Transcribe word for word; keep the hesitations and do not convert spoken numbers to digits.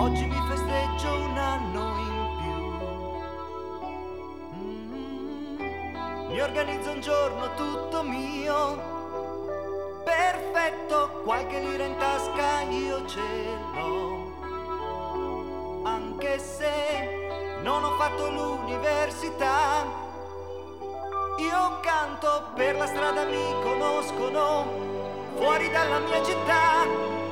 Oggi mi festeggio un anno in più. Mm, mi organizzo un giorno tutto mio, perfetto, qualche lira in tasca io ce l'ho. Anche se non ho fatto l'università, io canto, per la strada mi conoscono, fuori dalla mia città.